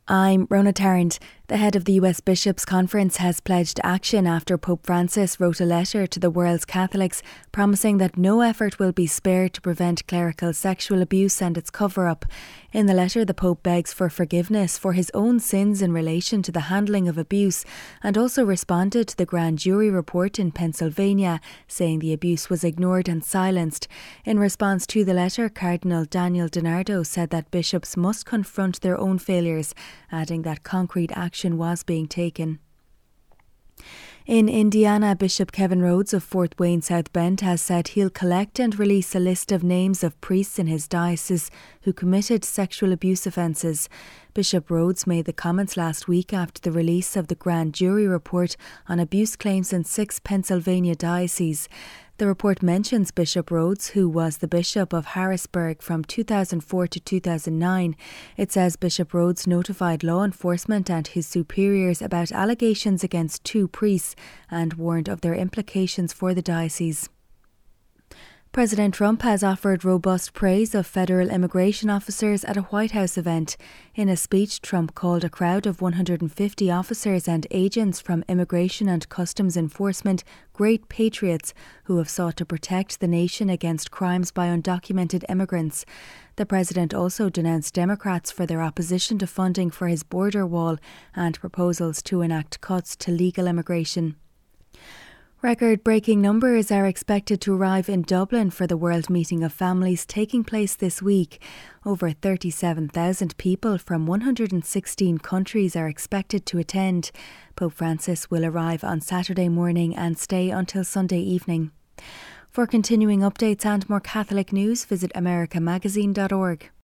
I'm Rona Tarrant. The head of the US Bishops' Conference has pledged action after Pope Francis wrote a letter to the world's Catholics promising that no effort will be spared to prevent clerical sexual abuse and its cover-up. In the letter, the Pope begs for forgiveness for his own sins in relation to the handling of abuse and also responded to the grand jury report in Pennsylvania, saying the abuse was ignored and silenced. In response to the letter, Cardinal Daniel DiNardo said that bishops must confront their own failures, adding that concrete action was being taken. In Indiana, Bishop Kevin Rhodes of Fort Wayne South Bend has said he'll collect and release a list of names of priests in his diocese who committed sexual abuse offences. Bishop Rhodes made the comments last week after the release of the grand jury report on abuse claims in 6 Pennsylvania dioceses. The report mentions Bishop Rhodes, who was the Bishop of Harrisburg from 2004 to 2009. It says Bishop Rhodes notified law enforcement and his superiors about allegations against 2 priests and warned of their implications for the diocese. President Trump has offered robust praise of federal immigration officers at a White House event. In a speech, Trump called a crowd of 150 officers and agents from Immigration and Customs Enforcement great patriots who have sought to protect the nation against crimes by undocumented immigrants. The president also denounced Democrats for their opposition to funding for his border wall and proposals to enact cuts to legal immigration. Record-breaking numbers are expected to arrive in Dublin for the World Meeting of Families taking place this week. Over 37,000 people from 116 countries are expected to attend. Pope Francis will arrive on Saturday morning and stay until Sunday evening. For continuing updates and more Catholic news, visit americamagazine.org.